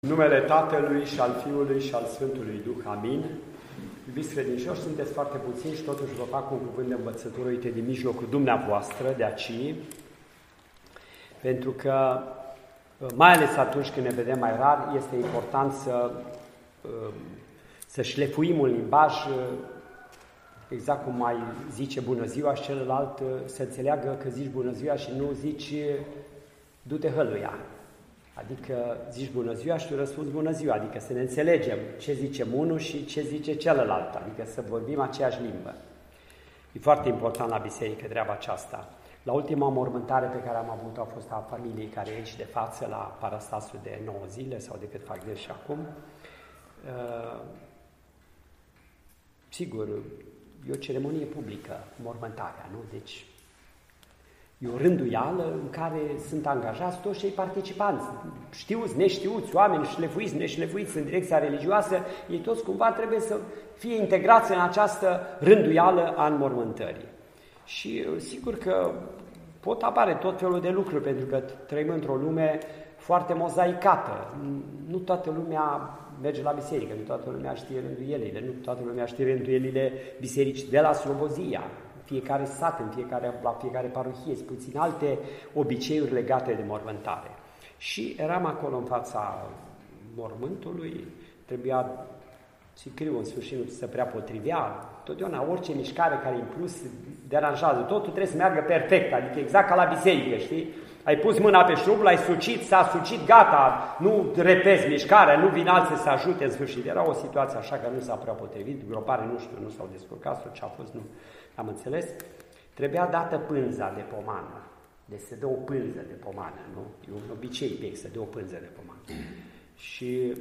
În numele Tatălui și al Fiului și al Sfântului Duh. Amin. Iubiți credincioși, sunteți foarte puțini și totuși vă fac un cuvânt de învățătură, uite, din mijlocul dumneavoastră, de aici, pentru că, mai ales atunci când ne vedem mai rar, este important să șlefuim un limbaj, exact cum mai zice bună ziua și celălalt să înțeleagă că zici bună ziua și nu zici du-te hăluia. Adică zici bună ziua și tu răspunzi bună ziua, adică să ne înțelegem ce zicem unul și ce zice celălalt, adică să vorbim aceeași limbă. E foarte important la biserică treaba aceasta. La ultima mormântare pe care am avut-o a fost a familiei care e aici de față, la Parastasul de 9 zile sau de cât fac de și acum. Sigur, e o ceremonie publică, mormântarea, nu? Deci e o rânduială în care sunt angajați toți cei participanți, știuți, neștiuți, oameni șlefuiți, neșlefuiți în direcția religioasă, ei toți cumva trebuie să fie integrați în această rânduială a înmormântării. Și sigur că pot apare tot felul de lucruri, pentru că trăim într-o lume foarte mozaicată. Nu toată lumea merge la biserică, nu toată lumea știe rânduielile, nu toată lumea știe rânduielile bisericii de la Slobozia. Fiecare sat, la fiecare parohie, sunt puțin alte obiceiuri legate de mormântare. Și eram acolo în fața mormântului, trebuia sicriu în sfârșit nu se prea potrivea, totdeauna orice mișcare care în plus deranjează, totul trebuie să meargă perfect, adică exact ca la biserică, știi? Ai pus mâna pe șurub, l-ai sucit, s-a sucit, gata, nu repezi mișcarea, nu vin alții să ajute în sfârșit. Era o situație așa că nu s-a prea potrivit, gropare, nu știu, nu s-au descurcat sau ce a fost, nu am înțeles. Trebuia dată pânza de pomană, deci se dă o pânză de pomană, nu? E un obicei vechi să dă o pânză de pomană. Și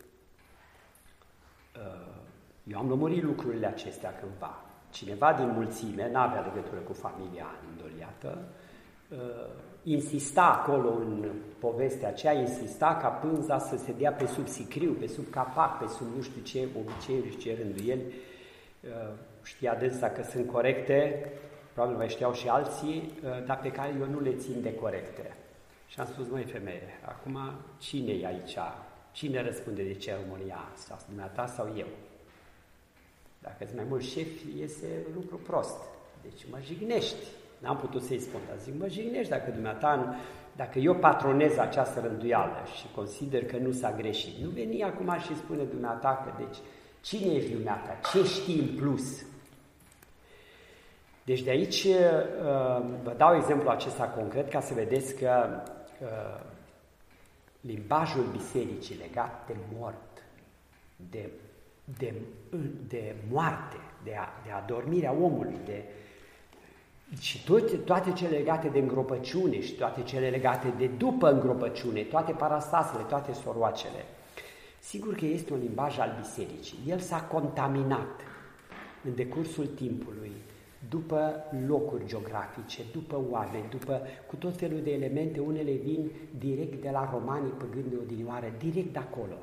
eu am lămurit lucrurile acestea cândva. Cineva din mulțime, n-avea legătură cu familia îndoliată, insista acolo în povestea aceea, insista ca pânza să se dea pe sub sicriu, pe sub capac, pe sub nu știu ce obiceiuri și ce rânduieli. Știa dânsa că sunt corecte, probabil mai știau și alții, dar pe care eu nu le țin de corecte. Și am spus, măi femeie, acum cine e aici? Cine răspunde de ceremonia asta? Dumneata sau eu? Dacă sunt mai mulți șefi, iese lucru prost. Deci mă jignești. N-am putut să-i spun, dar zic, mă jignești dacă eu patronez această rânduială și consider că nu s-a greșit. Nu veni acum și spune dumneata că, deci, cine ești dumneata? Ce știi în plus? Deci de aici vă dau exemplu acesta concret ca să vedeți că limbajul bisericii legat de mort, de moarte, de adormirea omului, și toate cele legate de îngropăciune și toate cele legate de după îngropăciune, toate parastasele, toate soroacele, sigur că este un limbaj al bisericii. El s-a contaminat în decursul timpului, după locuri geografice, după oameni, cu tot felul de elemente. Unele vin direct de la romanii păgâni de odinioară, direct de acolo.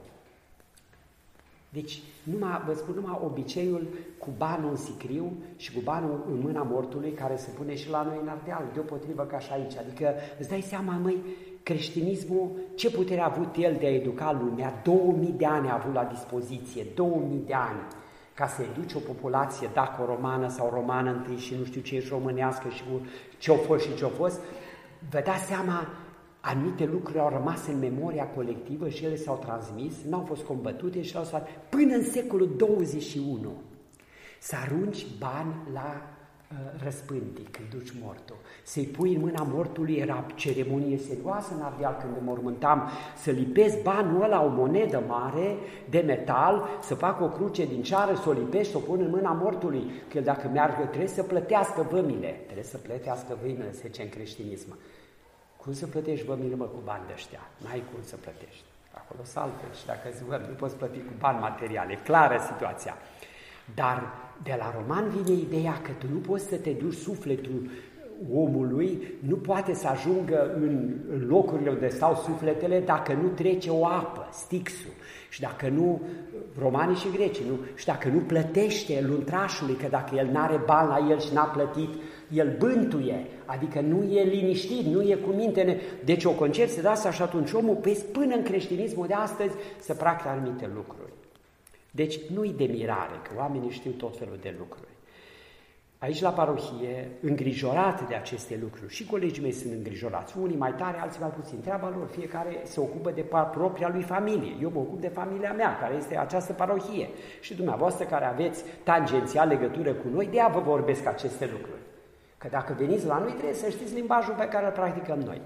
Deci, vă spun numai obiceiul cu banul în sicriu și cu banul în mâna mortului, care se pune și la noi în Ardeal, deopotrivă ca și aici. Adică îți dai seama, măi, creștinismul, ce putere a avut el de a educa lumea? 2000 de ani a avut la dispoziție, 2000 de ani, ca să educe o populație daco-romană sau romană întâi și nu știu ce ești românească și ce-o fost și ce-o fost. Vă dați seama, anumite lucruri au rămas în memoria colectivă și ele s-au transmis, n-au fost combătute și au stat până în secolul 21. Să arunci bani la răspântii când duci mortul. Să-i pui în mâna mortului, era ceremonie serioasă în Ardeal când mormântam, să lipezi banul ăla, o monedă mare de metal, să fac o cruce din ceară, să o lipești, să o pun în mâna mortului, că dacă meargă trebuie să plătească vămile. Trebuie să plătească vămile, se zice în creștinism. Cum să plătești vămile, mă, cu bani de ăștia? N-ai cum să plătești. Acolo saltă și dacă zic, nu poți plăti cu bani materiale. E clară situația. Dar de la roman vine ideea că tu nu poți să te duci sufletul omului nu poate să ajungă în locurile unde stau sufletele dacă nu trece o apă, stixul, și dacă nu, romanii și grecii, nu, și dacă nu plătește luntrașului, că dacă el n-are bani la el și n-a plătit, el bântuie, adică nu e liniștit, nu e cu minte. Deci o concepție de asta și atunci omul, până în creștinismul de astăzi, să practică anumite lucruri. Deci nu-i de mirare că oamenii știu tot felul de lucruri. Aici la parohie, îngrijorat de aceste lucruri, și colegii mei sunt îngrijorați, unii mai tare, alții mai puțin, treaba lor, fiecare se ocupă de propria lui familie. Eu mă ocup de familia mea, care este această parohie. Și dumneavoastră care aveți tangențial legătură cu noi, de-aia vă vorbesc aceste lucruri. Că dacă veniți la noi, trebuie să știți limbajul pe care îl practicăm noi.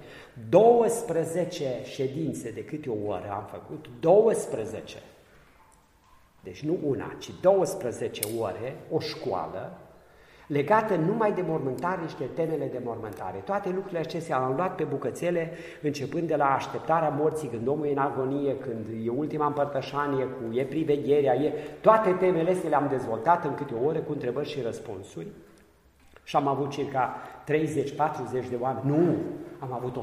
12 ședințe de câte o oră am făcut, 12. Deci nu una, ci 12 ore, o școală, legată numai de mormântare și de temele de mormântare. Toate lucrurile acestea am luat pe bucățele, începând de la așteptarea morții, când omul e în agonie, când e ultima împărtășanie, e privegherea, toate temele astea le-am dezvoltat în câte o oră cu întrebări și răspunsuri. Și am avut circa 30-40 de oameni. Nu, am avut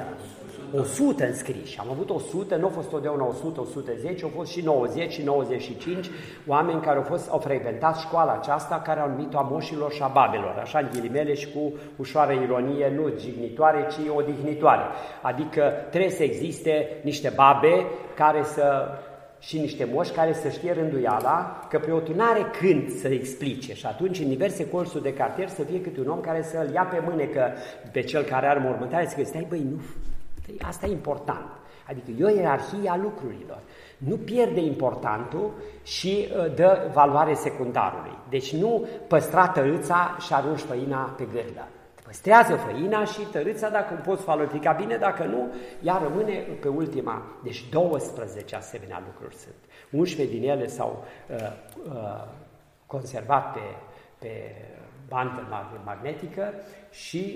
100 înscriși. Am avut 100, nu au fost totdeauna 100, 110, au fost și 90 și 95 oameni care au frecventat școala aceasta, care au numit-o a moșilor și a babelor, așa în ghilimele și cu ușoară ironie, nu jignitoare, ci odihnitoare. Adică trebuie să existe niște babe și niște moși care să știe rânduiala că preotul n-are când să explice și atunci în diverse colțuri de cartier să fie câte un om care să-l ia pe mânecă pe cel care are mormântare, să stai, băi, nu, asta e important. Adică e o ierarhie a lucrurilor. Nu pierde importantul și dă valoare secundarului. Deci nu păstra tărâța și arunci făina pe gârlă. Păstrează făina și tărâța, dacă poți valorifica bine, dacă nu, ea rămâne pe ultima. Deci 12 asemenea lucruri sunt. 11 din ele s-au conservat pe bandă magnetică și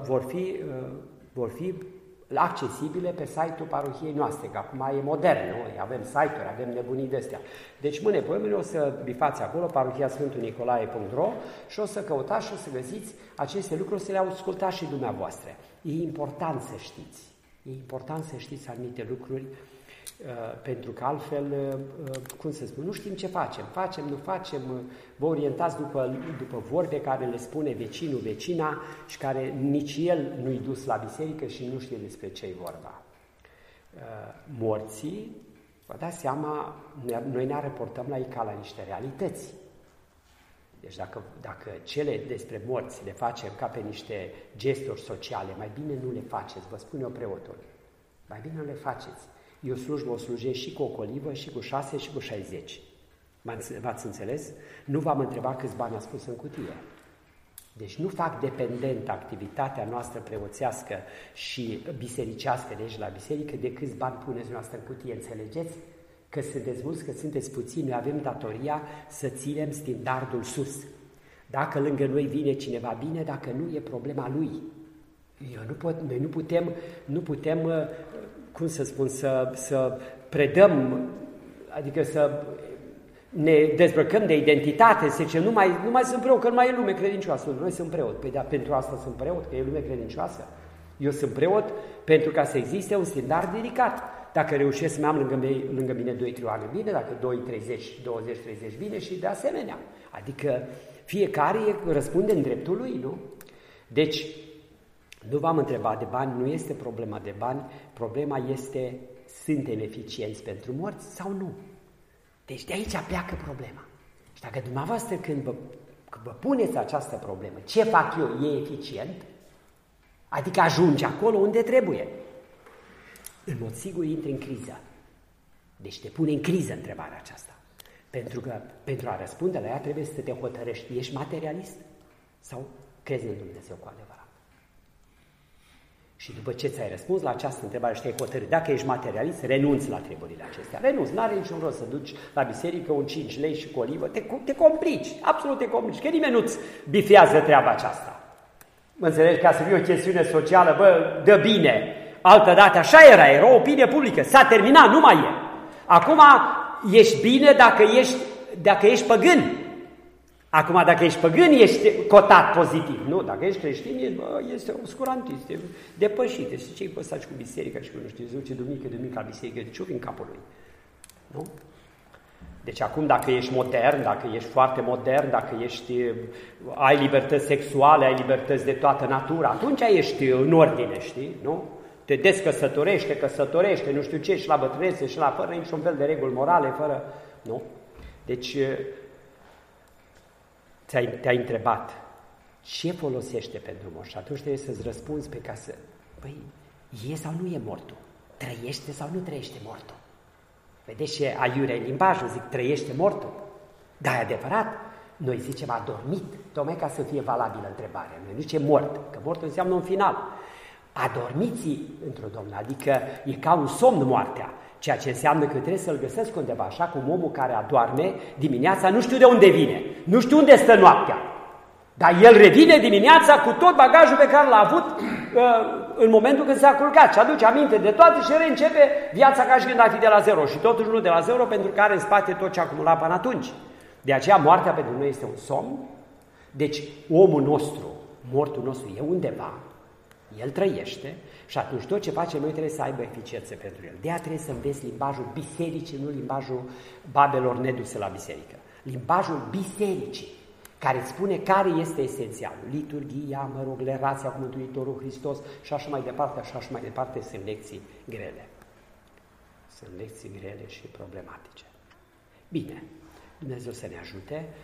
vor fi accesibile pe site-ul parohiei noastre, că acum e modern, nu? Avem site-uri, avem nebunii de astea. Deci mâine pe mâine o să bifați acolo, parohiasfântunicolae.ro și o să căutați și o să găsiți aceste lucruri, să le ascultați și dumneavoastră. E important să știți. E important să știți anumite lucruri, pentru că altfel, cum să spun, nu știm ce facem. Facem, nu facem, vă orientați după vorbe care le spune vecinul, vecina și care nici el nu-i dus la biserică și nu știe despre ce-i vorba. Morții, vă dați seama, noi ne raportăm la ei ca la niște realități. Deci dacă cele despre morți le facem ca pe niște gesturi sociale, mai bine nu le faceți, vă spune eu preotul. Mai bine nu le faceți. Eu slujbă o slujesc și cu o colivă, și cu 6, și cu 60. V-ați înțeles? Nu v-am întrebat câți bani ați pus în cutie. Deci nu fac dependent activitatea noastră preoțească și bisericească de aici la biserică de câți bani puneți noastră în cutie, înțelegeți? Că sunteți mulți, că sunteți puțini, noi avem datoria să ținem standardul sus. Dacă lângă noi vine cineva bine, dacă nu, e problema lui. Noi nu putem cum să spun, să predăm, adică să ne dezbrăcăm de identitate, să zicem, nu mai sunt preot, că nu mai e lume credincioasă. Noi sunt preot. Păi da, pentru asta sunt preot, că e lume credincioasă. Eu sunt preot pentru ca să existe un standard ridicat. Dacă reușesc să-mi am lângă mine 2-3 oameni bine, dacă 20-30 bine și de asemenea. Adică fiecare răspunde în dreptul lui, nu? Deci, nu v-am întrebat de bani, nu este problema de bani, problema este, suntem eficienți pentru morți sau nu? Deci de aici pleacă problema. Și dacă dumneavoastră când vă puneți această problemă, ce fac eu, e eficient? Adică ajunge acolo unde trebuie. În mod sigur intri în criză. Deci te pune în criză întrebarea aceasta. Pentru că pentru a răspunde la ea trebuie să te hotărăști. Ești materialist? Sau crezi în Dumnezeu cu adevărat? Și după ce ți-ai răspuns la această întrebare și te-ai hotărât, dacă ești materialist, renunți la treburile acestea. Renunți, n-are niciun rost să duci la biserică un 5 lei și cu olivă, te complici, absolut te complici, că nimeni nu-ți bifează treaba aceasta. Mă înțelegi, ca să fie o chestiune socială, dă bine, altădată așa era o opinie publică, s-a terminat, nu mai e. Acum ești bine dacă ești păgân. Acum, dacă ești păgân, ești cotat pozitiv. Nu, dacă ești creștin, este obscurantist, e depășit. Și ce-i păsaci cu biserica și cu nu știu, zice duminică la biserică, ce-ori în capul lui? Nu? Deci acum, dacă ești modern, dacă ești foarte modern, dacă ai libertăți sexuale, ai libertăți de toată natura, atunci ești în ordine, știi? Nu? Te căsătorește, nu știu ce, și la bătrânețe, și la fără niciun fel de reguli morale, fără... Nu? Deci, te-ai întrebat ce folosește pentru mort și atunci trebuie să-ți răspunzi pe ca să... Păi, e sau nu e mortul? Trăiește sau nu trăiește mortul? Vedeți ce aiurea în limbajul, zic, trăiește mortul? Da, e adevărat. Noi zicem adormit, tocmai ca să fie valabilă întrebarea. Noi nu zicem mort, că mortul înseamnă un final. Adormiți într-o Domnul, adică e ca un somn moartea, ceea ce înseamnă că trebuie să-l găsesc undeva, așa cum omul care adorme dimineața, nu știu de unde vine, nu știu unde stă noaptea, dar el revine dimineața cu tot bagajul pe care l-a avut în momentul când s-a culcat și aduce aminte de toate și reîncepe viața ca și când ar fi de la zero și totuși nu de la zero pentru că are în spate tot ce a acumulat până atunci. De aceea moartea pentru noi este un somn, deci omul nostru, mortul nostru e undeva, el trăiește și atunci tot ce face noi trebuie să aibă eficiență pentru el. De-aia trebuie să înveți limbajul bisericii, nu limbajul babelor neduse la biserică. Limbajul bisericii, care îți spune care este esențialul. Liturghia, relația cu Mântuitorul Hristos și așa mai departe, sunt lecții grele. Sunt lecții grele și problematice. Bine, Dumnezeu să ne ajute.